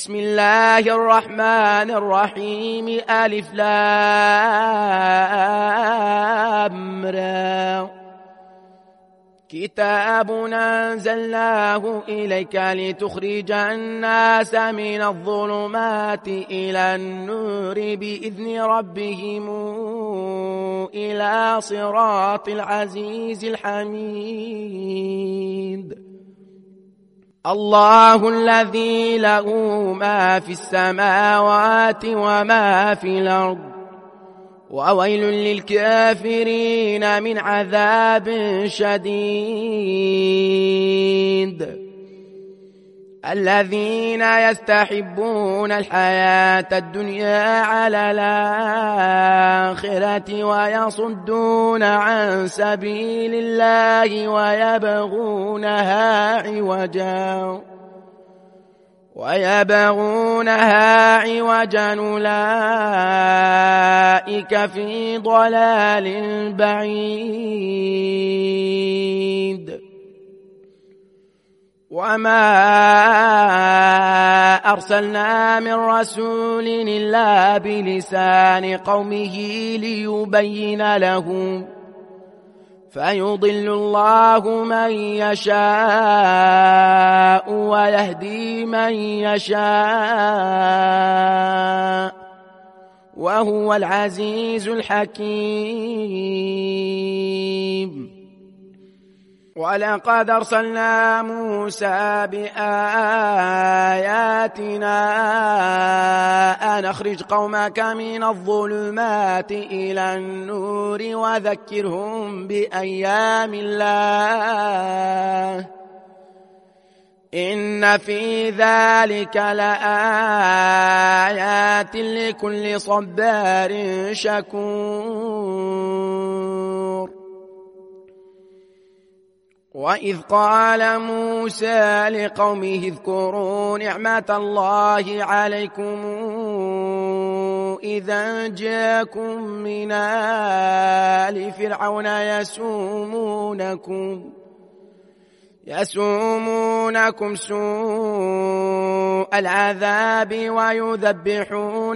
بسم الله الرحمن الرحيم. ألف لام را. كتاب أنزلناه إليك لتخرج الناس من الظلمات إلى النور بإذن ربهم إلى صراط العزيز الحميد. الله الذي له ما في السماوات وما في الأرض وويل للكافرين من عذاب شديد. الذين يستحبون الحياة الدنيا على الآخرة ويصدون عن سبيل الله ويبغونها عوجا أولئك في ضلال بعيد. وما أرسلنا من رسول إلا بلسان قومه ليبين لهم فيضل الله من يشاء ويهدي من يشاء وهو العزيز الحكيم. ولقد أرسلنا موسى بآياتنا أن أخرج قومك من الظلمات إلى النور وذكرهم بأيام الله إن في ذلك لآيات لكل صبار شكور. وإذ قال موسى لقومه اذكروا نعمة الله عليكم إذا جاءكم من آل فرعون يسومونكم سوء العذاب ويذبحون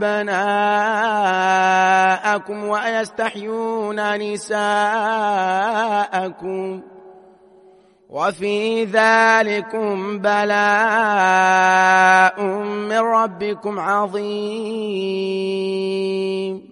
أبناءكم ويستحيون نساءكم وفي ذلكم بلاء من ربكم عظيم.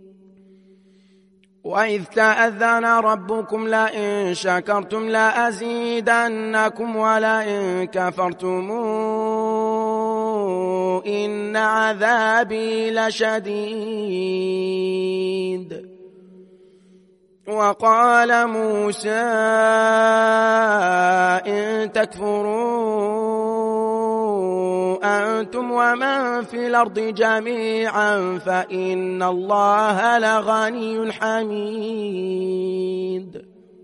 وإذ تأذن ربكم لئن شكرتم لأزيدنكم ولئن كفرتم إن عذابي لشديد. وقال موسى إن تكفروا أنتم ومن في الأرض جميعا فإن الله لغني حميد.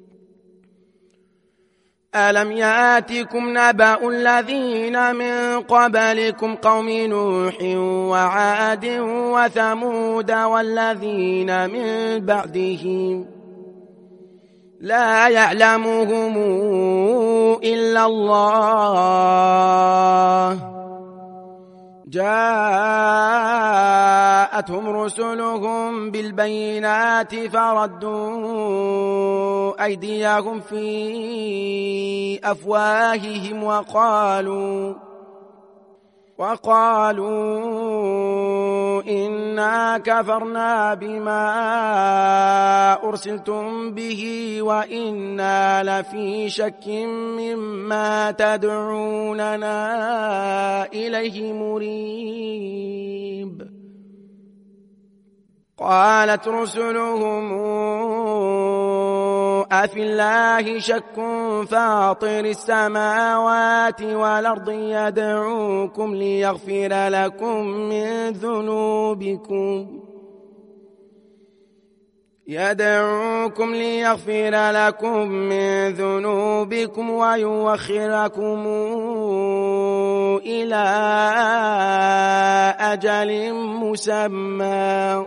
ألم يأتكم نبأ الذين من قبلكم قوم نوح وعاد وثمود والذين من بعدهم لا يعلمهم إلا الله جاءتهم رسلهم بالبينات فردوا أيديهم في أفواههم وقالوا إنا كفرنا بما أرسلتم به وإنا لفي شك مما تدعوننا إليه مريب. قالت رسلهم أفي الله شك فاطر السماوات والأرض يدعوكم ليغفر لكم من ذنوبكم ويوخركم إلى أجل مسمى.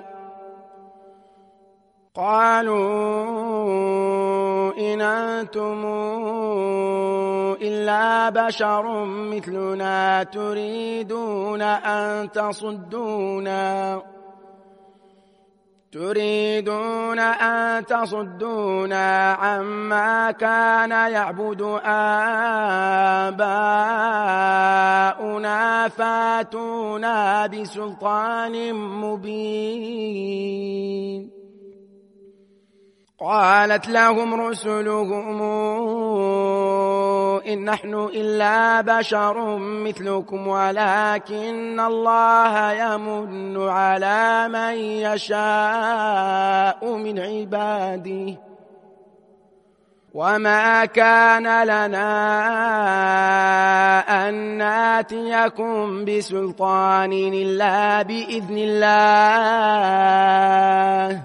قالوا إن أنتم إلا بشر مثلنا تريدون أن تصدونا عما كان يعبد آباؤنا فاتونا بسلطان مبين. قالت لهم رسلهم إن نحن إلا بشر مثلكم ولكن الله يمن على من يشاء من عباده وما كان لنا أن ناتيكم بسلطان إلا بإذن الله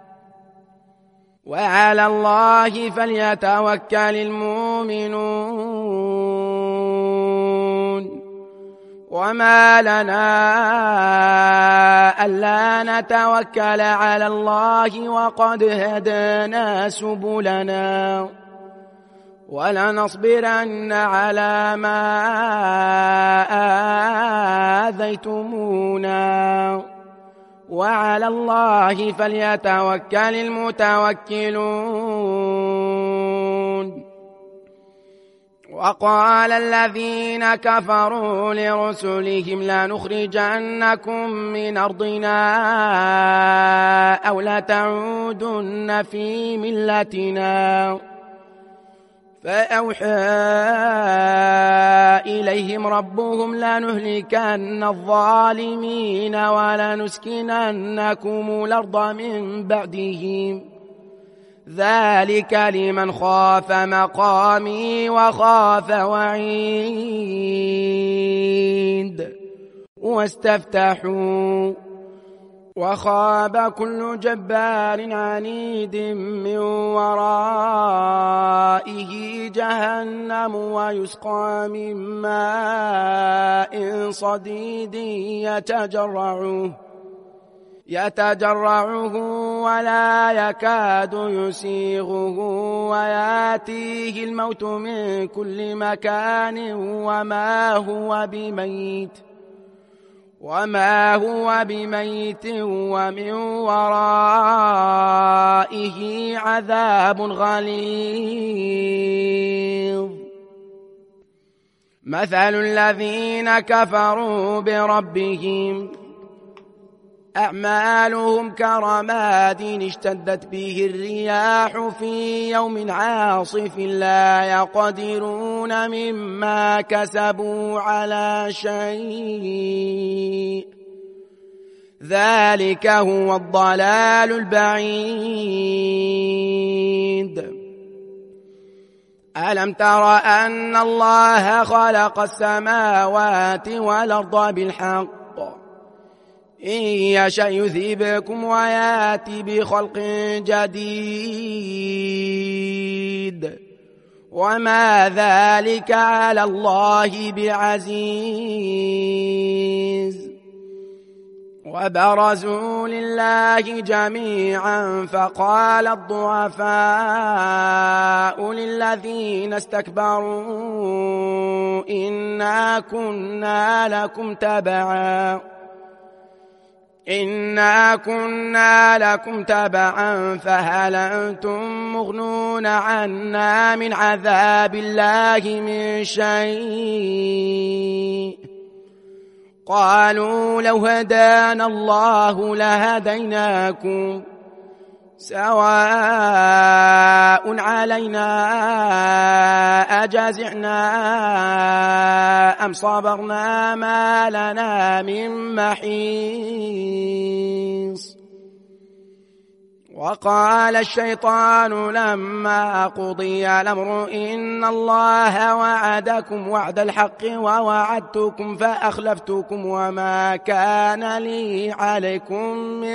وعلى الله فليتوكل المؤمنون. وما لنا ألا نتوكل على الله وقد هدانا سبلنا ولنصبرن على ما آذيتمونا وعلى الله فليتوكل المتوكلون. وقال الذين كفروا لرسلهم لنخرجنكم من أرضنا أو لتعودن في ملتنا فأوحى إليهم ربهم لنهلكن الظالمين ولنسكننكم الأرض من بعدهم ذلك لمن خاف مقامي وخاف وعيد. واستفتحوا وخاب كل جبار عنيد من ورائه جهنم ويسقى من ماء صديد يتجرعه ولا يكاد يسيغه وياتيه الموت من كل مكان وما هو بميت ومن ورائه عذاب غليظ. مثل الذين كفروا بربهم أعمالهم كرماد اشتدت به الرياح في يوم عاصف لا يقدرون مما كسبوا على شيء ذلك هو الضلال البعيد. ألم تر أن الله خلق السماوات والأرض بالحق إن يشأ يذهبكم ويأتي بخلق جديد وما ذلك على الله بعزيز. وبرزوا لله جميعا فقال الضعفاء للذين استكبروا إنا كنا لكم تبعا فهل أنتم مغنون عنا من عذاب الله من شيء قالوا لو هدانا الله لهديناكم سواء علينا أجزعنا أم صبرنا ما لنا من محيص. وقال الشيطان لما قضي الأمر إن الله وعدكم وعد الحق ووعدتكم فأخلفتكم وما كان لي عليكم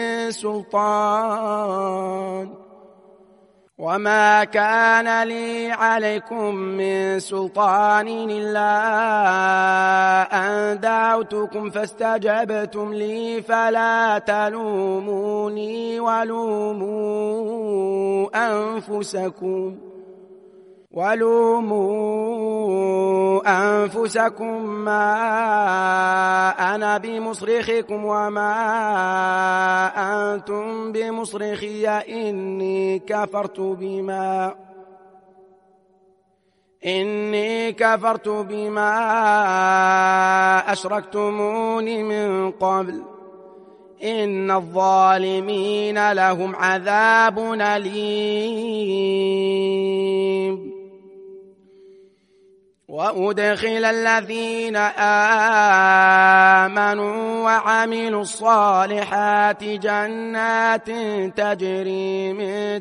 من سلطان إلا أن دعوتكم فاستجبتم لي فلا تلوموني ولوموا ولوموا أنفسكم ما أنا بمصرخكم وما أنتم بمصرخي إني كفرت بما أشركتمون من قبل إن الظالمين لهم عذاب أليم. وأدخل الذين آمنوا وعملوا الصالحات جنات تجري من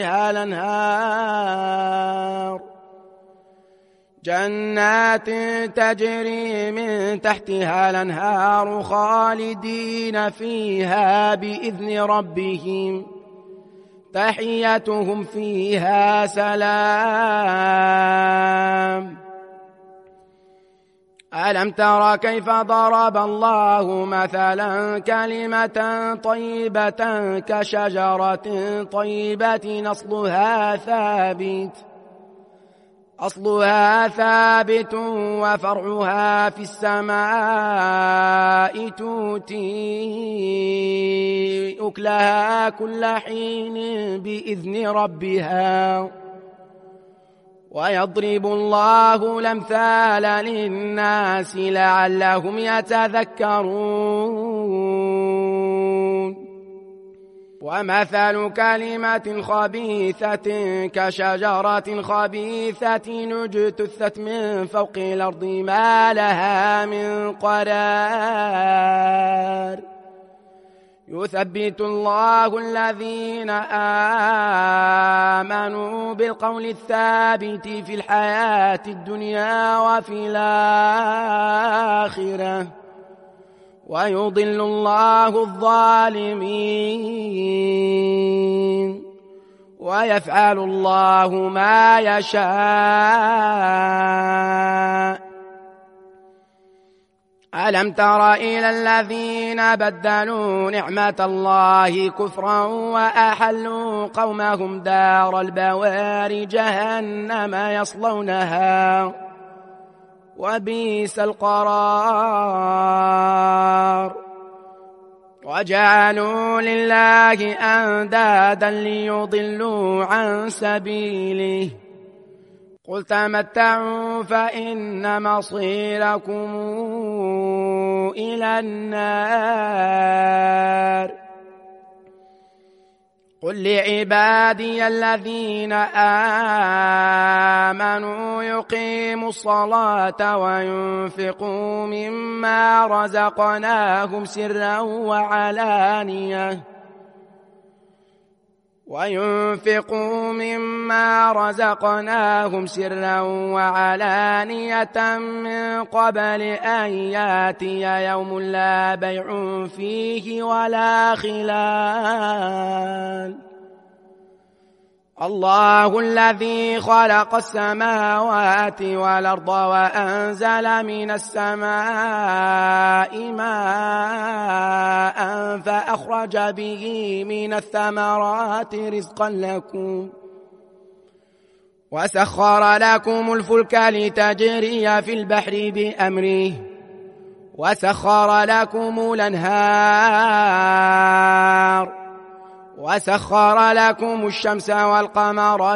تحتها الأنهار خالدين فيها بإذن ربهم تحيتهم فيها سلام. ألم تر كيف ضرب الله مثلا كلمة طيبة كشجرة طيبة أصلها ثابت وفرعها في السماء تؤتي أكلها كل حين بإذن ربها ويضرب الله الأمثال للناس لعلهم يتذكرون. ومثل كلمة خبيثة كشجرة خبيثة اجتثت من فوق الأرض ما لها من قرار يثبت الله الذين آمنوا بالقول الثابت في الحياة الدنيا وفي الآخرة ويضل الله الظالمين ويفعل الله ما يشاء. ألم تر إلى الذين بدلوا نعمة الله كفرا وأحلوا قومهم دار البوار جهنم يصلونها وبئس القرار وجعلوا لله أندادا ليضلوا عن سبيله قل تمتعوا فإن مصيركم إلى النار. قل لعبادي الذين آمنوا يقيموا الصلاة وينفقوا مما رزقناهم سرا وعلانية من قبل أن ياتي يوم لا بيع فيه ولا خلال. الله الذي خلق السماوات والأرض وأنزل من السماء ماء فأخرج به من الثمرات رزقا لكم وسخر لكم الفلك لتجري في البحر بأمره وسخر لكم الأنهار وسخر لكم الشمس والقمر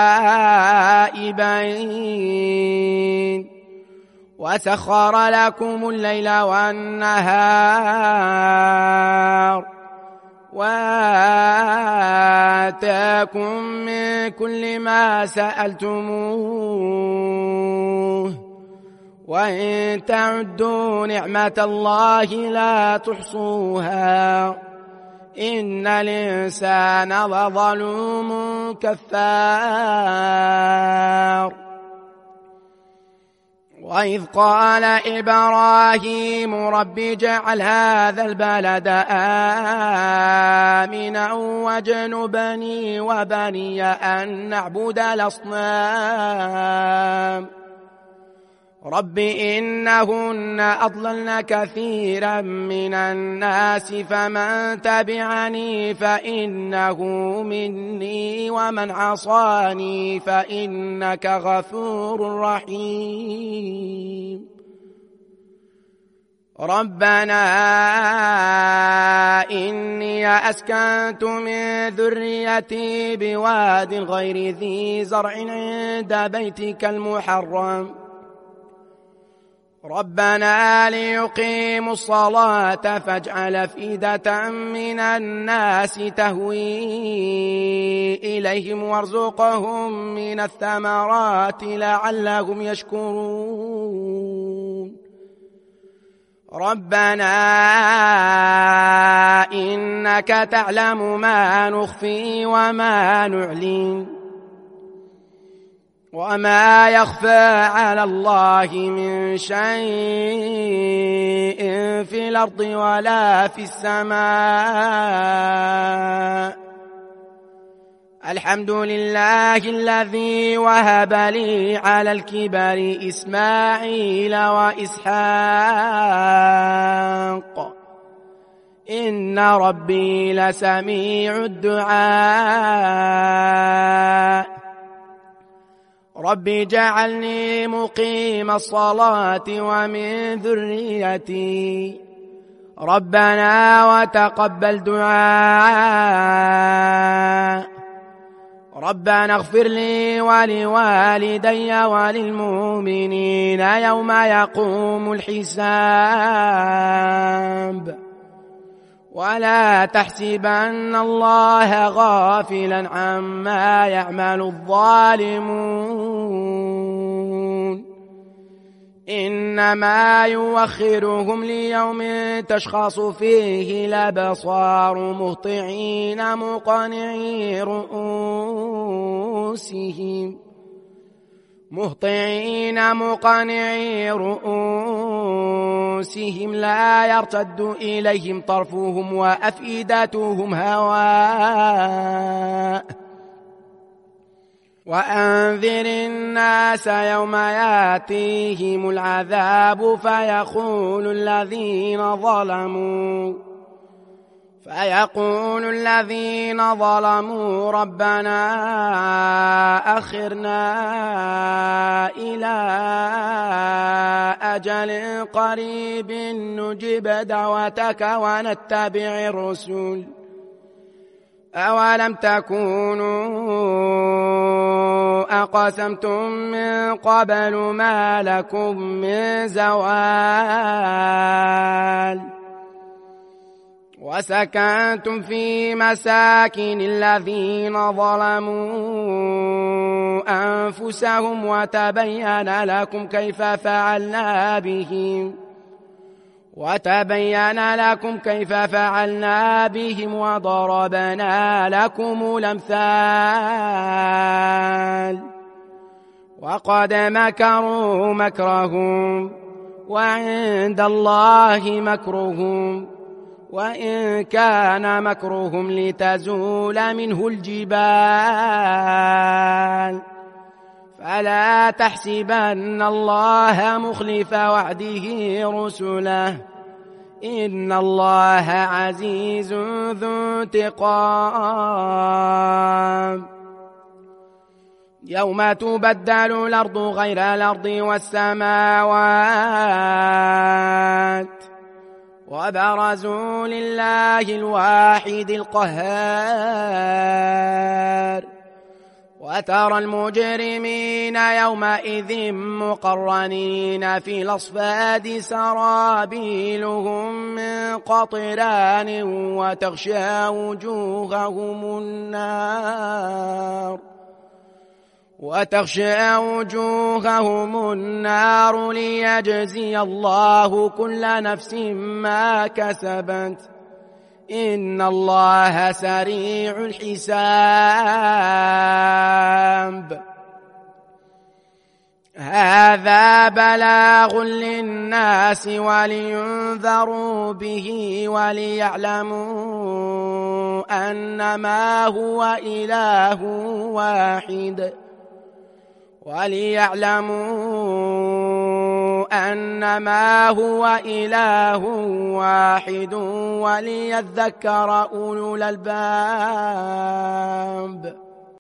دائبين وسخر لكم الليل والنهار وآتاكم من كل ما سألتموه وإن تعدوا نعمة الله لا تحصوها إن الإنسان لظلوم كفار. وإذ قال إبراهيم رب اجعل هذا البلد آمنا واجنبني وبني أن نعبد الأصنام رب إنهن أضللن كثيرا من الناس فمن تبعني فإنه مني ومن عصاني فإنك غفور رحيم ربنا إني أسكنت من ذريتي بواد غير ذي زرع عند بيتك المحرم ربنا ليقيموا الصلاة فاجعل أفئدة من الناس تهوي إليهم وارزقهم من الثمرات لعلهم يشكرون ربنا إنك تعلم ما نخفي وما نعلن وما يخفى على الله من شيء في الأرض ولا في السماء الحمد لله الذي وهب لي على الكبر إسماعيل وإسحاق إن ربي لسميع الدعاء رب اجعلني مقيم الصلاة ومن ذريتي ربنا وتقبل دعاء ربنا اغفر لي ولوالدي وللمؤمنين يوم يقوم الحساب ولا تحسبن الله غافلا عما يعمل الظالمون إنما يوخرهم ليوم تشخص فيه الأبصار مهطعين مقنعي رؤوسهم لا يرتد إليهم طرفهم وأفئدتهم هواء وأنذر الناس يوم ياتيهم العذاب فيقول الذين ظلموا ربنا أخرنا إلى أجل قريب نجب دعوتك ونتبع الرسل أولم تكونوا أقسمتم من قبل ما لكم من زوال وسكنتم في مساكن الذين ظلموا أنفسهم وتبين لكم كيف فعلنا بهم وضربنا لكم الأمثال وقد مكروا مكرهم وعند الله مكرهم وإن كان مكرهم لتزول منه الجبال فلا تحسبن الله مخلف وعده رسله إن الله عزيز ذو انتقام يوم تبدل الأرض غير الأرض والسماوات وبرزوا لله الواحد القهار وترى المجرمين يومئذ مقرنين في الأصفاد سرابيلهم من قطران وتغشى وجوههم النار ليجزي الله كل نفس ما كسبت إن الله سريع الحساب هذا بلاغ للناس ولينذروا به وليعلموا أنما هو إله واحد أنما هو إله واحد وليذكر أولو الألباب.